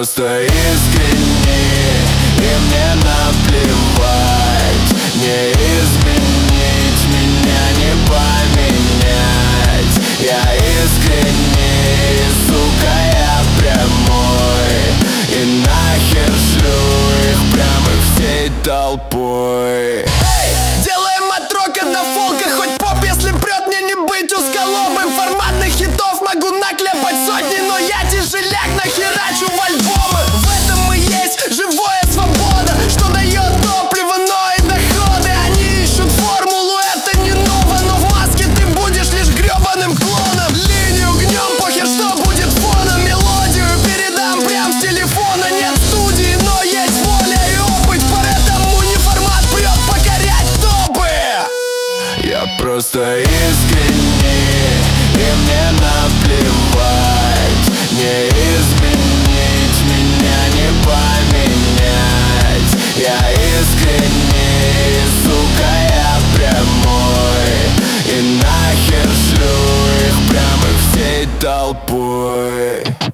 просто искренний, и мне наплевать. Не изменить, меня не поменять. Я искренний, сука, я прямой, и нахер шлю их прямо всей толпой. Делаем от рока до фолка, хоть поп, если прет, мне не быть узколобым. Форматных хитов могу наклепать сотни, но я тяжеляк, нахерачу в альбомы. В этом и есть живая свобода, что дает топливо, но и доходы. Они ищут формулу, это не ново, но в маске ты будешь лишь гребаным клоном. Линию гнем, похер, что будет фоном. Мелодию передам прям с телефона. Нет студии, но есть воля и опыт, поэтому не формат прет покорять топы. Я просто искренний, и мне наплевать. Не изменить, меня не поменять. Я искренний, сука, я прямой, и нахер шлю их прямо всей толпой.